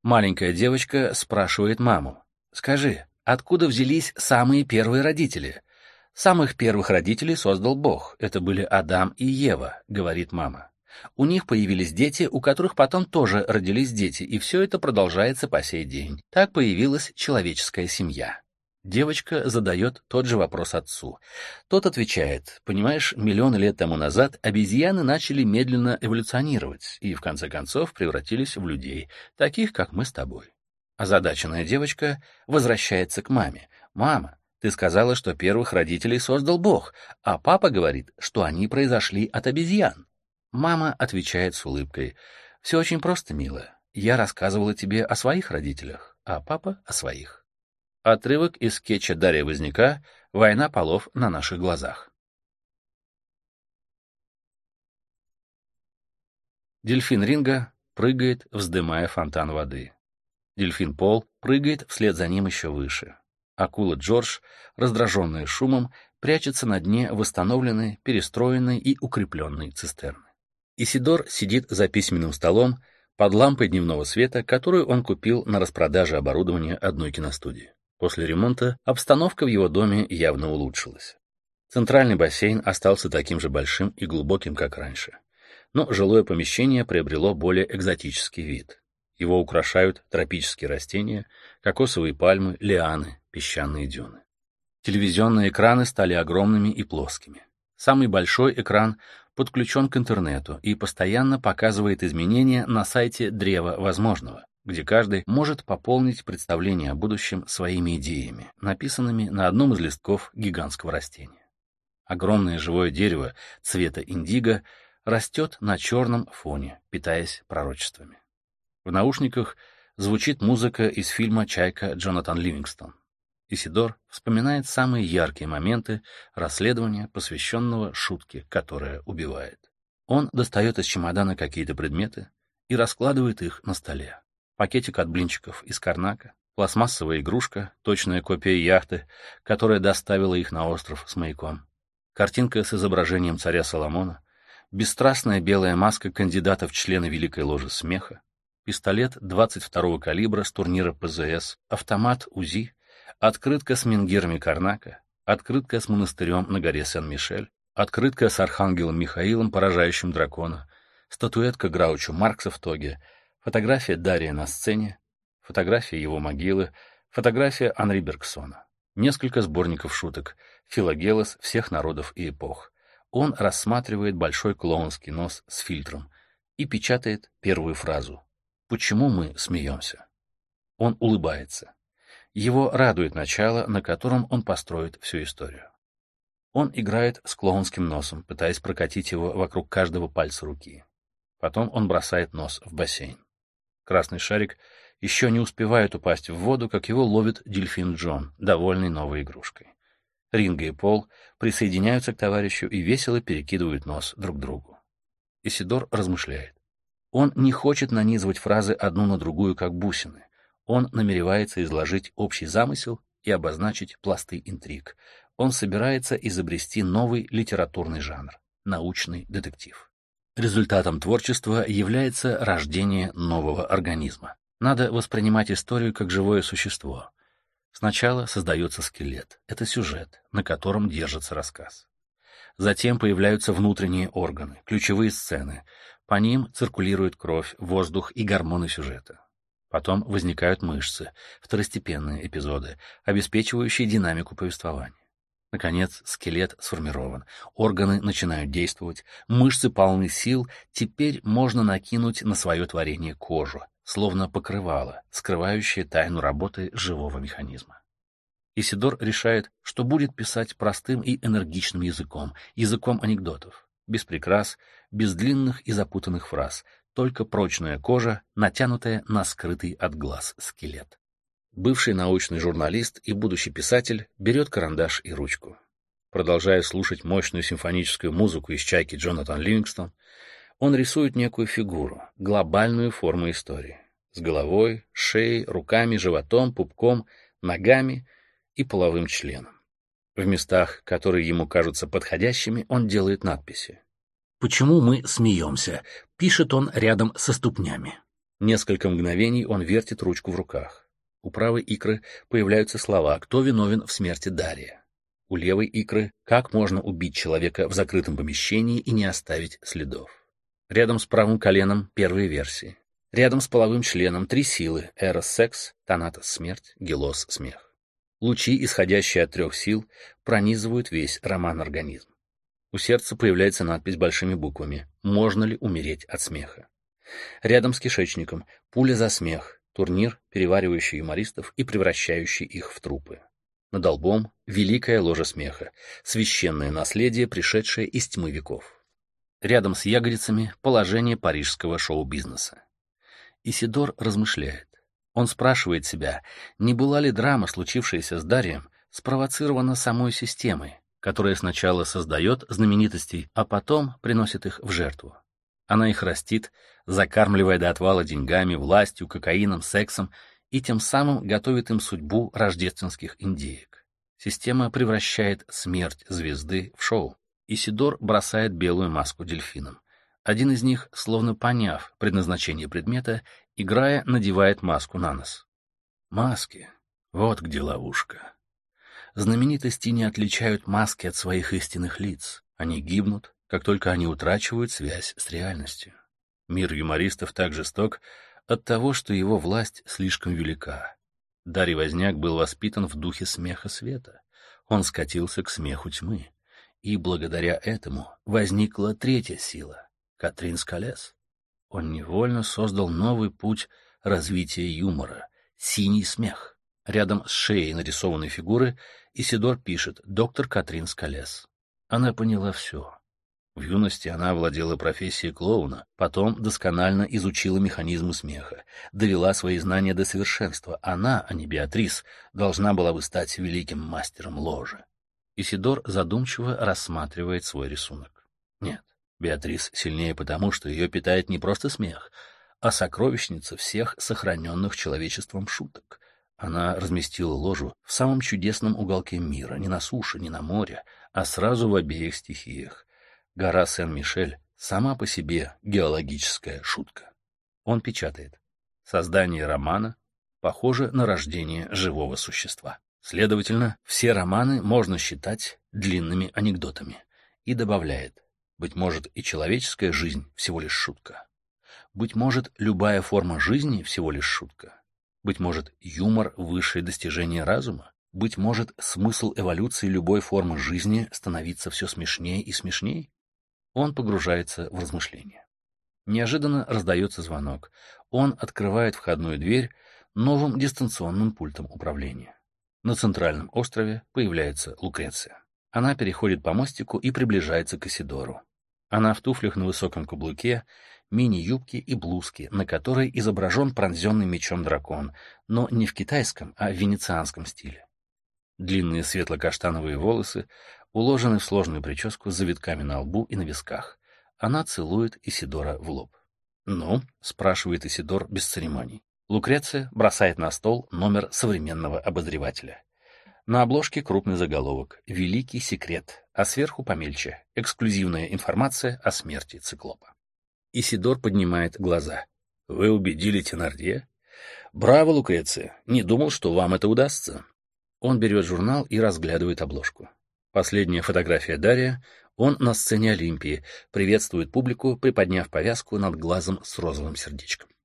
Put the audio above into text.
Маленькая девочка спрашивает маму: «Скажи, откуда взялись самые первые родители?» «Самых первых родителей создал Бог. Это были Адам и Ева», — говорит мама. «У них появились дети, у которых потом тоже родились дети, и все это продолжается по сей день. Так появилась человеческая семья». Девочка задает тот же вопрос отцу. Тот отвечает: «Понимаешь, миллионы лет тому назад обезьяны начали медленно эволюционировать и, в конце концов, превратились в людей, таких, как мы с тобой». Озадаченная девочка возвращается к маме. «Мама, ты сказала, что первых родителей создал Бог, а папа говорит, что они произошли от обезьян». Мама отвечает с улыбкой: «Все очень просто, милая. Я рассказывала тебе о своих родителях, а папа — о своих». Отрывок из скетча Дарьи Возняка «Война полов на наших глазах». Дельфин Ринго прыгает, вздымая фонтан воды. Дельфин Пол прыгает вслед за ним еще выше. Акула Джордж, раздраженная шумом, прячется на дне восстановленной, перестроенной и укрепленной цистерны. Исидор сидит за письменным столом под лампой дневного света, которую он купил на распродаже оборудования одной киностудии. После ремонта обстановка в его доме явно улучшилась. Центральный бассейн остался таким же большим и глубоким, как раньше. Но жилое помещение приобрело более экзотический вид. Его украшают тропические растения, кокосовые пальмы, лианы, песчаные дюны. Телевизионные экраны стали огромными и плоскими. Самый большой экран подключен к интернету и постоянно показывает изменения на сайте Древа Возможного, где каждый может пополнить представление о будущем своими идеями, написанными на одном из листков гигантского растения. Огромное живое дерево цвета индиго растет на черном фоне, питаясь пророчествами. В наушниках звучит музыка из фильма «Чайка» Джонатан Ливингстон. Исидор вспоминает самые яркие моменты расследования, посвященного шутке, которая убивает. Он достает из чемодана какие-то предметы и раскладывает их на столе. Пакетик от блинчиков из карнака, пластмассовая игрушка, точная копия яхты, которая доставила их на остров с маяком, картинка с изображением царя Соломона, бесстрастная белая маска кандидата в члены Великой Ложи Смеха, пистолет 22-го калибра с турнира ПЗС, автомат УЗИ, открытка с менгирами Карнака, открытка с монастырем на горе Сен-Мишель, открытка с архангелом Михаилом, поражающим дракона, статуэтка Граучо Маркса в тоге, фотография Дария на сцене, фотография его могилы, фотография Анри Бергсона, несколько сборников шуток, Филогелос всех народов и эпох. Он рассматривает большой клоунский нос с фильтром и печатает первую фразу: «Почему мы смеемся?». Он улыбается. Его радует начало, на котором он построит всю историю. Он играет с клоунским носом, пытаясь прокатить его вокруг каждого пальца руки. Потом он бросает нос в бассейн. Красный шарик еще не успевает упасть в воду, как его ловит дельфин Джон, довольный новой игрушкой. Ринго и Пол присоединяются к товарищу и весело перекидывают нос друг другу. Исидор размышляет. Он не хочет нанизывать фразы одну на другую, как бусины. Он намеревается изложить общий замысел и обозначить пласты интриг. Он собирается изобрести новый литературный жанр — научный детектив. Результатом творчества является рождение нового организма. Надо воспринимать историю как живое существо. Сначала создается скелет. Это сюжет, на котором держится рассказ. Затем появляются внутренние органы, ключевые сцены. По ним циркулирует кровь, воздух и гормоны сюжета. Потом возникают мышцы, второстепенные эпизоды, обеспечивающие динамику повествования. Наконец, скелет сформирован, органы начинают действовать, мышцы полны сил, теперь можно накинуть на свое творение кожу, словно покрывало, скрывающее тайну работы живого механизма. Исидор решает, что будет писать простым и энергичным языком, языком анекдотов, без прикрас, без длинных и запутанных фраз, только прочная кожа, натянутая на скрытый от глаз скелет. Бывший научный журналист и будущий писатель берет карандаш и ручку. Продолжая слушать мощную симфоническую музыку из «Чайки» Джонатан Ливингстон, он рисует некую фигуру, глобальную форму истории, с головой, шеей, руками, животом, пупком, ногами и половым членом. В местах, которые ему кажутся подходящими, он делает надписи. «Почему мы смеемся?» — пишет он рядом со ступнями. Несколько мгновений он вертит ручку в руках. У правой икры появляются слова «Кто виновен в смерти Дария?». У левой икры «Как можно убить человека в закрытом помещении и не оставить следов?». Рядом с правым коленом первые версии. Рядом с половым членом 3 силы: Эрос — секс, Танатос — смерть, Гелос — смех. Лучи, исходящие от 3 сил, пронизывают весь роман-организм. У сердца появляется надпись большими буквами «Можно ли умереть от смеха?». Рядом с кишечником пуля за смех, турнир, переваривающий юмористов и превращающий их в трупы. Над лбом великая ложа смеха, священное наследие, пришедшее из тьмы веков. Рядом с ягодицами положение парижского шоу-бизнеса. Исидор размышляет. Он спрашивает себя, не была ли драма, случившаяся с Дарием, спровоцирована самой системой, которая сначала создает знаменитостей, а потом приносит их в жертву. Она их растит, закармливая до отвала деньгами, властью, кокаином, сексом, и тем самым готовит им судьбу рождественских индеек. Система превращает смерть звезды в шоу. Исидор бросает белую маску дельфинам. Один из них, словно поняв предназначение предмета, играя, надевает маску на нос. Маски. Вот где ловушка. Знаменитости не отличают маски от своих истинных лиц. Они гибнут, как только они утрачивают связь с реальностью. Мир юмористов так жесток от того, что его власть слишком велика. Дарий Возняк был воспитан в духе смеха света. Он скатился к смеху тьмы. И благодаря этому возникла 3-я сила — Катрин Скалес. Он невольно создал новый путь развития юмора — синий смех. Рядом с шеей нарисованной фигуры Исидор пишет «Доктор Катрин Скалес». Она поняла все. В юности она овладела профессией клоуна, потом досконально изучила механизмы смеха, довела свои знания до совершенства. Она, а не Беатрис, должна была бы стать великим мастером ложи. Исидор задумчиво рассматривает свой рисунок. Нет, Беатрис сильнее потому, что ее питает не просто смех, а сокровищница всех сохраненных человечеством шуток. Она разместила ложу в самом чудесном уголке мира, не на суше, не на море, а сразу в обеих стихиях. Гора Сен-Мишель сама по себе геологическая шутка. Он печатает: создание романа похоже на рождение живого существа. Следовательно, все романы можно считать длинными анекдотами. И добавляет: быть может, и человеческая жизнь всего лишь шутка. Быть может, любая форма жизни всего лишь шутка. Быть может, юмор — высшее достижение разума. Быть может, смысл эволюции любой формы жизни — становиться все смешнее и смешнее. Он погружается в размышления. Неожиданно раздается звонок. Он открывает входную дверь новым дистанционным пультом управления. На центральном острове появляется Лукреция. Она переходит по мостику и приближается к Исидору. Она в туфлях на высоком каблуке, мини-юбке и блузке, на которой изображен пронзенный мечом дракон, но не в китайском, а в венецианском стиле. Длинные светло-каштановые волосы уложены в сложную прическу с завитками на лбу и на висках. Она целует Исидора в лоб. «Ну?» — спрашивает Исидор без церемоний. Лукреция бросает на стол номер современного обозревателя. На обложке крупный заголовок «Великий секрет», а сверху помельче «Эксклюзивная информация о смерти циклопа». Исидор поднимает глаза. «Вы убедили Тенардье?» «Браво, Лукреция! Не думал, что вам это удастся». Он берет журнал и разглядывает обложку. Последняя фотография Дария. Он на сцене Олимпии, приветствует публику, приподняв повязку над глазом с розовым сердечком.